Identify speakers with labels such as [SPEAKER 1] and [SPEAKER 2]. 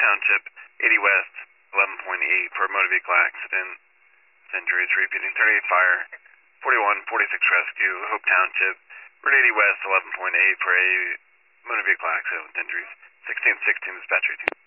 [SPEAKER 1] Township, 80 West, 11.8 for a motor vehicle accident. Injuries repeating 38 fire, 41, 46 rescue, Hope Township, Route 80 West, 11.8 for a motor vehicle accident with injuries. 1616 dispatch 18.